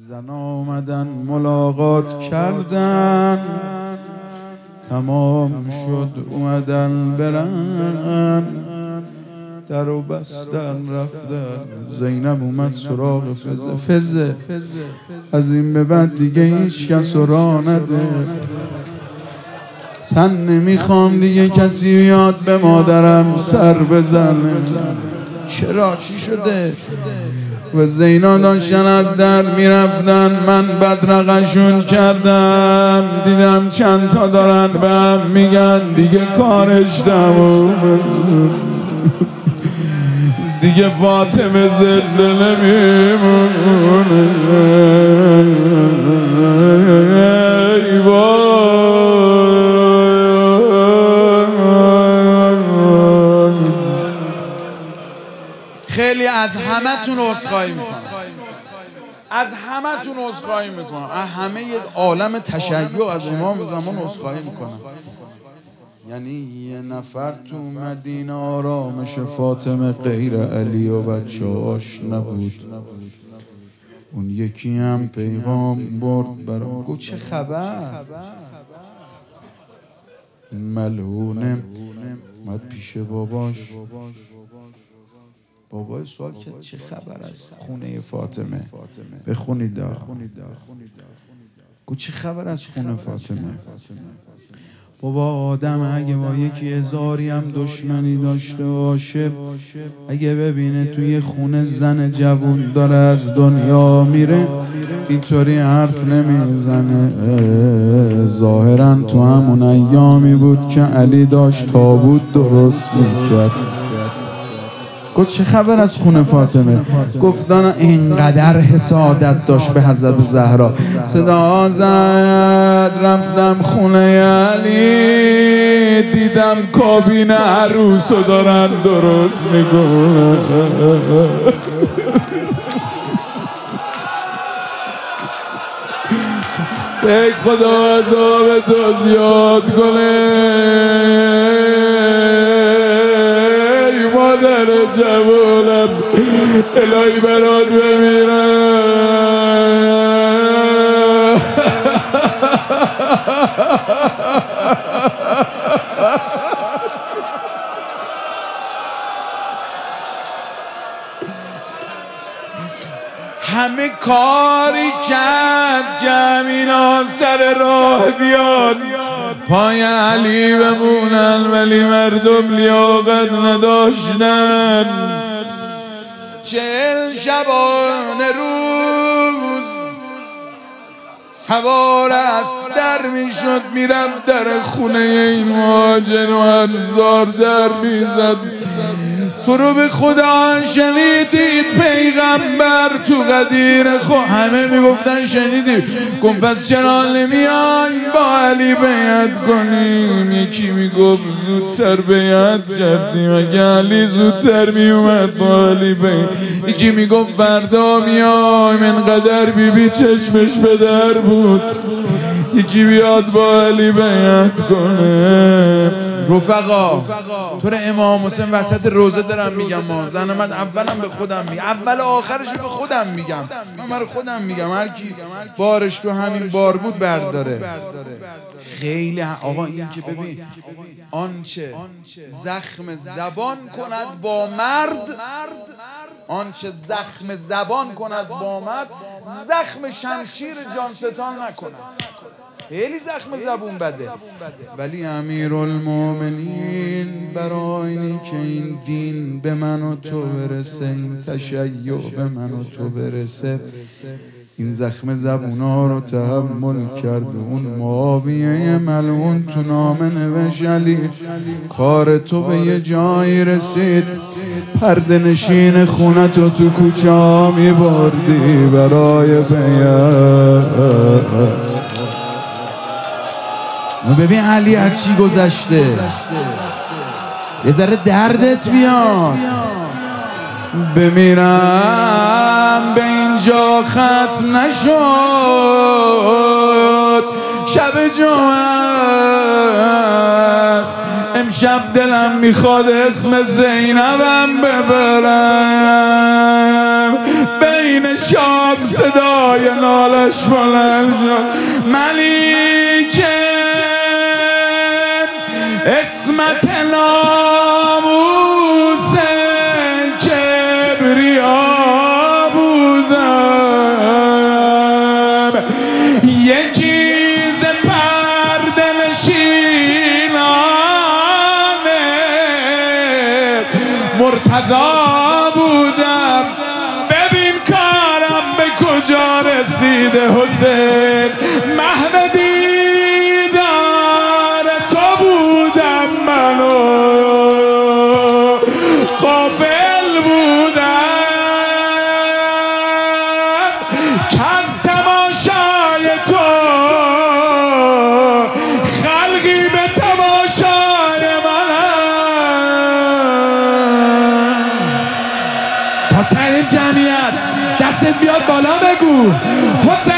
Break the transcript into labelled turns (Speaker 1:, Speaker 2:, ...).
Speaker 1: زن آمدن ملاقات کردن، تمام شد اومدن برن، در و بستن رفتن. زینب اومد سراغ فزه از این به بعد دیگه هیچ کس را نده، سن نمیخوام دیگه کسی بیاد به مادرم سر بزنه. چرا چی شده؟ و زینا داشتن از در میرفتن، من بدرقشون کردم، دیدم چند تا دارن به هم میگن دیگه کارش تمومه، دیگه فاطمه زنده نمیمونه. خیلی از همتون عذرخواهی میکنم، از همتون عذرخواهی میکنم، از همه عالم تشیع از امام زمان عذرخواهی میکنم. یعنی یه نفر تو مدینه آرامش فاطمه غیر علی و بچه‌هاش نبود، اون یکی هم پیغام برد برام، گفت چه خبر؟ ملعونه اومد پیش باباش، بابای سوال کرد چه خبر است خونه فاطمه؟ بخونید دا. گفت چه خبر از خونه فاطمه؟ بابا آدم اگه با یکی هزاری هم دشمنی داشته باشه، اگه ببینه توی خونه زن جوون داره از دنیا میره، اینطوری حرف نمیزنه. ظاهرا تو همون ایامی بود که علی داشت تابوت درست میکرد. گفت چه خبر از خونه فاطمه؟ گفتن اینقدر حسادت داشت به حضرت زهرا، صدا زد رفتم خونه علی، دیدم کابین عروسو دارن درست میکنن. ای خدا عذاب تو زیاد کنه، مادر جوانم الهی برات بمیرم. همه کاری کرد که همینا سر راه بیاد، پای علی بمونن، ولی مردم لیاقت نداشتن. 40 شبانه روز سوار استر میشد، میرفت در خونه این مهاجر و انصار در میزد. تو رو به خدا شنیدید پیغمبر تو غدیر خود؟ همه میگفتن شنیدید. گفت پس چرا نمیان با علی بیعت کنیم؟ یکی میگفت زودتر بیعت کردیم، اگه علی زودتر میومد با علی بیعت. یکی میگفت فردا میایم، انقدر بیبی چشمش به در بود، یکی بیاد با علی بیعت کنه. رفقا تو رو امام حسین وسط روزه دارم میگم، ما زن من اولم به خودم میگم، اول آخرش به خودم میگم، من برای خودم میگم، هر کی بارش تو همین بار بود برداره. خیلی آقا این که ببین آنچه زخم زبان کند با مرد، آنچه زخم زبان کند با مرد، زخم شمشیر جانستان نکند. خیلی زخم زبون بده. ولی امیرالمومنین برای اینی که این دین به من و تو برسه، این تشیع به من و تو برسه، این زخم زبونا رو تحمل کرد. اون معاویه ملعون تو نامه نوشت علی کار تو به یه جایی رسید، پرده نشین خونتو تو کوچه ها میبردی برای بیعت. ببین علی هر چی گذشته یه ذره دردت بیاد. بمیرم به اینجا ختم نشد، شب جمعه است امشب دلم میخواد اسم زینبم ببرم. بین شام صدای نالش بلند شد ملیکه اسمت ناموس کبریا بودم. یکی ز پرده نشینان مرتضی بودم. ببین کارم به کجا رسیده حسین، محو دیدار تو بودم منو غافل بودم که از تماشای تو خلقی به تماشای منم. تا ته جمعیت دستت بیاد بالا بگو حسین